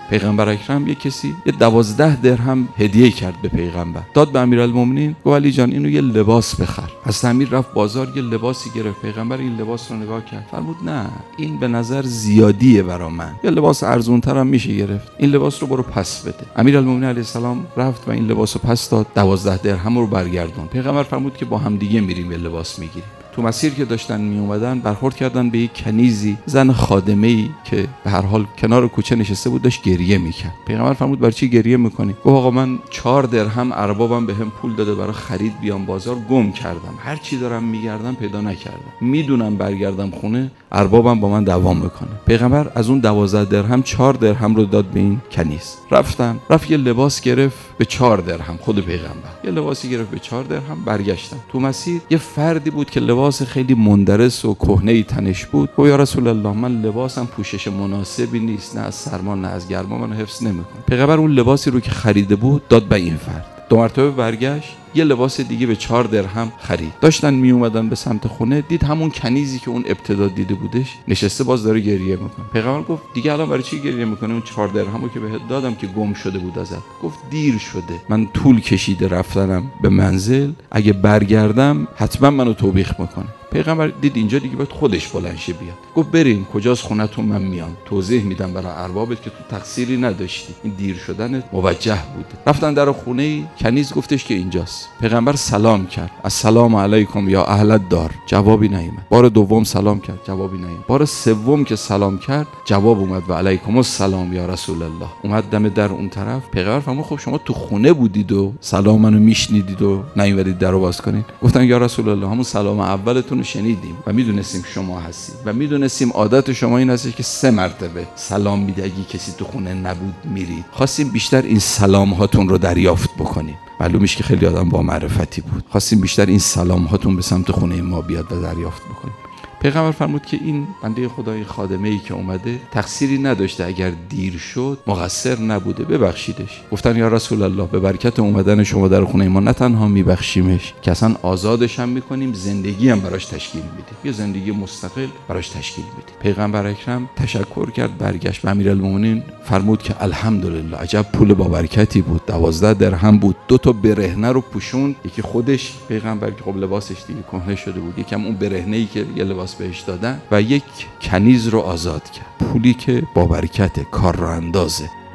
پیغمبر اکرم یک کسی یه 12 درهم هدیه کرد به پیغمبر، داد به امیرالمومنین، گفت علی جان اینو یه لباس بخر. از امیر رفت بازار یه لباسی گرفت. پیغمبر این لباس رو نگاه کرد، فرمود نه این به نظر زیادیه برا من، یه لباس ارزونتر هم میشه گرفت، این لباس رو برو پس بده. امیرالمومنین علیه السلام رفت و این لباس رو پس داد، 12 درهم رو برگردون. پیغمبر فرمود که با هم دیگه میریم یه لباس میگیریم. تو مسیر که داشتن می اومدن برخورد کردن به یک کنیزی، زن خادمه‌ای که به هر حال کنار کوچه نشسته بود، داشت گریه میکرد. پیغمبر فرمود برای چی گریه میکنی؟ گفت آقا من 4 درهم اربابم بهم پول داده برای خرید بیام بازار، گم کردم، هر چی دارم میگردم پیدا نکردم، میدونم برگردم خونه اربابم با من دعوا میکنه. پیغمبر از اون 12 درهم 4 درهم رو داد به این کنیز. رفت یه لباس گرفت به 4 درهم، خود پیغمبر یه لباسی گرفت به 4 درهم. برگشتن تو مسیر یه فردی بود که لباس خیلی مندرس و کهنه‌ای تنش بود. گفت یا رسول الله من لباسم پوشش مناسبی نیست، نه از سرما نه از گرما منو حفظ نمیکنه. پیغمبر اون لباسی رو که خریده بود داد به این فرد. 2 مرتبه برگشت یه لباس دیگه به 4 درهم خرید. داشتن می اومدن به سمت خونه، دید همون کنیزی که اون ابتدا دیده بودش نشسته باز داره گریه میکنه. پیغمبر گفت دیگه الان برای چی گریه میکنه؟ اون 4 درهمو که بهت دادم که گم شده بود ازت. گفت دیر شده، من طول کشیده رفتنم به منزل، اگه برگردم حتما منو توبیخ میکنه. پیغمبر دید اینجا دیگه باید خودش بلند شه بیاد. گفت بریم کجاست خونتون، من میام توضیح میدم برای اربابت که تو تقصیری نداشتی، این دیر شدنت موجه بوده. رفتن در خونه، کنیز گفتش که اینجاست. پیغمبر سلام کرد، السلام علیکم یا اهل الدار، جوابی نیامد. بار دوم سلام کرد، جوابی نیامد. بار سوم که سلام کرد جواب اومد و علیکم السلام یا رسول الله. اومد دم در اون طرف. پیغمبر فرمود خب شما تو خونه بودید و سلام منو میشنیدید و نیومدید درو باز کنید؟ گفتن یا رسول الله همون سلام اولتون رو شنیدیم و میدونستیم شما هستید و میدونستیم عادت شما این هست که 3 مرتبه سلام میدی اگه کسی تو خونه نبود میرید. خواستیم بیشتر این سلام هاتون رو دریافت بکنیم. معلوم میشه که خیلی آدم با معرفتی بود. خواستیم بیشتر این سلام هاتون به سمت خونه ما بیاد و دریافت بکنیم. پیغمبر فرمود که این بنده خدای خادمه‌ای که اومده تقصیری نداشته، اگر دیر شد مقصر نبوده، ببخشیدش. گفتن یا رسول الله به برکت اومدن شما در خونه ما نه تنها میبخشیمش که اصلا آزادش هم میکنیم، زندگی هم براش تشکیل میدیم، یه زندگی مستقل براش تشکیل میدیم. پیغمبر اکرم تشکر کرد، برگشت به امیرالمومنین فرمود که الحمدلله عجب پول با برکتی بود، 12 درهم بود. 2 تا برهنه رو پوشوند، یکی خودش پیغمبر که خب لباسش دیگه کهنه شده بود، یکم اون برهنه‌ای که یه لباس بهش دادن، و یک کنیز رو آزاد کرد. پولی که با برکت کار رو اندازه.